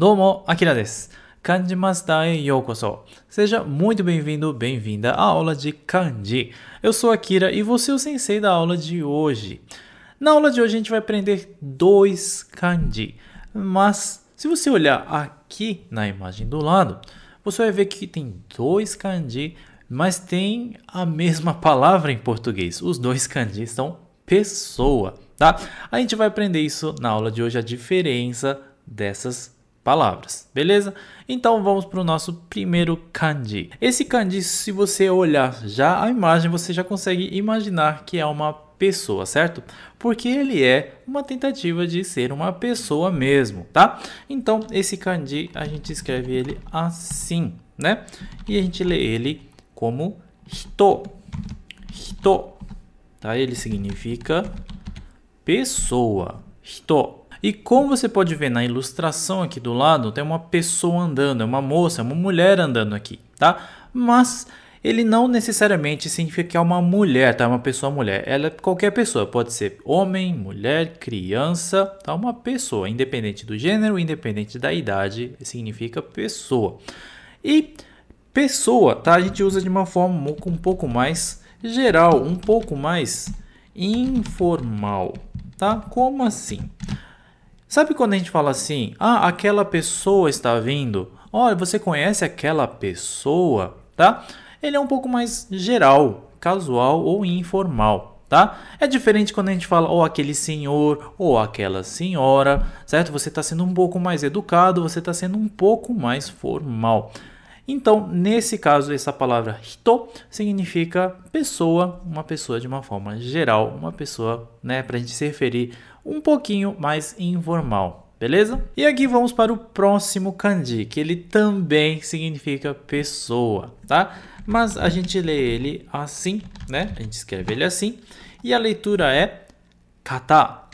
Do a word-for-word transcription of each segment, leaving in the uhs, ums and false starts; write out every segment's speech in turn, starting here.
Domo, Akira desu. Kanji Master e Yokoso. Seja muito bem-vindo, bem-vinda à aula de Kanji. Eu sou Akira e vou ser o sensei da aula de hoje. Na aula de hoje a gente vai aprender dois Kanji, mas se você olhar aqui na imagem do lado, você vai ver que tem dois Kanji, mas tem a mesma palavra em português. Os dois Kanji são pessoa, tá? A gente vai aprender isso na aula de hoje, a diferença dessas palavras, beleza? Então vamos para o nosso primeiro kanji. Esse kanji, se você olhar já a imagem, você já consegue imaginar que é uma pessoa, certo? Porque ele é uma tentativa de ser uma pessoa mesmo, tá? Então esse kanji a gente escreve ele assim, né? E a gente lê ele como hito, hito, tá? Ele significa pessoa, hito. E como você pode ver na ilustração aqui do lado, tem uma pessoa andando, é uma moça, é uma mulher andando aqui, tá? Mas ele não necessariamente significa que é uma mulher, tá? Uma pessoa mulher. Ela é qualquer pessoa, pode ser homem, mulher, criança, tá? Uma pessoa, independente do gênero, independente da idade, significa pessoa. E pessoa, tá? A gente usa de uma forma um pouco mais geral, um pouco mais informal, tá? Como assim? Sabe quando a gente fala assim, ah, aquela pessoa está vindo, olha, você conhece aquela pessoa, tá? Ele é um pouco mais geral, casual ou informal, tá? É diferente quando a gente fala, ou aquele senhor, ou aquela senhora, certo? Você está sendo um pouco mais educado, você está sendo um pouco mais formal. Então, nesse caso, essa palavra hito significa pessoa, uma pessoa de uma forma geral, uma pessoa, né, para a gente se referir um pouquinho mais informal, beleza? E aqui vamos para o próximo kanji, que ele também significa pessoa, tá? Mas a gente lê ele assim, né? A gente escreve ele assim, e a leitura é kata,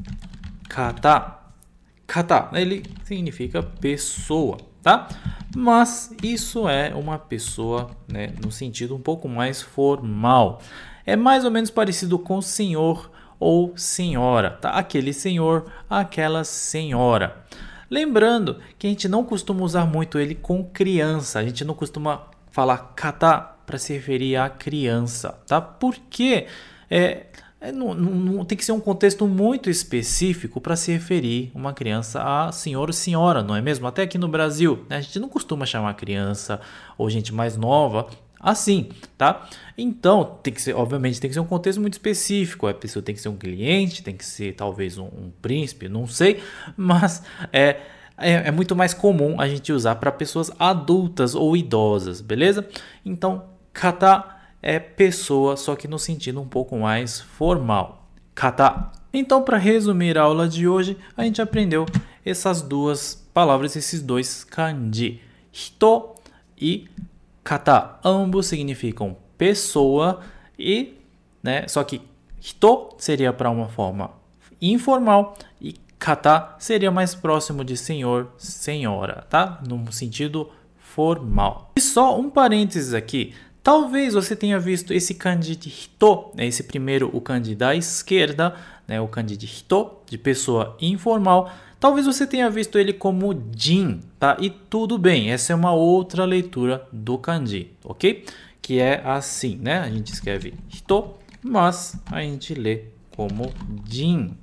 kata, kata. Ele significa pessoa, tá? Mas isso é uma pessoa, né, no sentido um pouco mais formal. É mais ou menos parecido com senhor ou senhora, tá? Aquele senhor, aquela senhora. Lembrando que a gente não costuma usar muito ele com criança. A gente não costuma falar kata para se referir à criança, tá? Porque é, é, não, não, tem que ser um contexto muito específico para se referir uma criança a senhor ou senhora, não é mesmo? Até aqui no Brasil, né? A gente não costuma chamar criança ou gente mais nova assim, tá? Então, tem que ser, obviamente, tem que ser um contexto muito específico. A pessoa tem que ser um cliente, tem que ser talvez um, um príncipe, não sei, mas é, é, é muito mais comum a gente usar para pessoas adultas ou idosas, beleza? Então, kata é pessoa, só que no sentido um pouco mais formal. Kata. Então, para resumir a aula de hoje, a gente aprendeu essas duas palavras, esses dois kanji, hito e kata. Ambos significam pessoa e, né, só que hito seria para uma forma informal e kata seria mais próximo de senhor, senhora, tá? Num sentido formal. E só um parênteses aqui. Talvez você tenha visto esse kanji de hito, né, esse primeiro, o kanji da esquerda, né, o kanji de hito, de pessoa informal. Talvez você tenha visto ele como jin, tá? E tudo bem, essa é uma outra leitura do kanji, ok? Que é assim, né? A gente escreve hito, mas a gente lê como jin,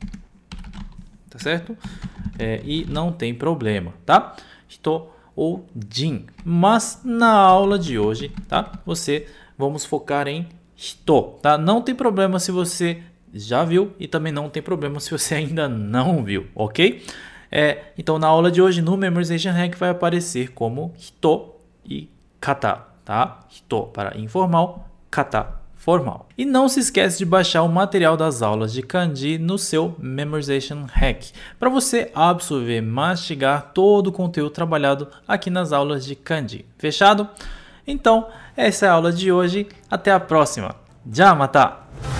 tá certo? É, e não tem problema, tá? Hito ou jin. Mas na aula de hoje, tá? Você, vamos focar em hito, tá? Não tem problema se você já viu e também não tem problema se você ainda não viu, ok? É, então na aula de hoje no Memorization Hack vai aparecer como hito e kata, tá? Hito para informal, kata formal. E não se esquece de baixar o material das aulas de kanji no seu Memorization Hack, para você absorver, mastigar todo o conteúdo trabalhado aqui nas aulas de kanji. Fechado? Então, essa é a aula de hoje. Até a próxima. Já mata!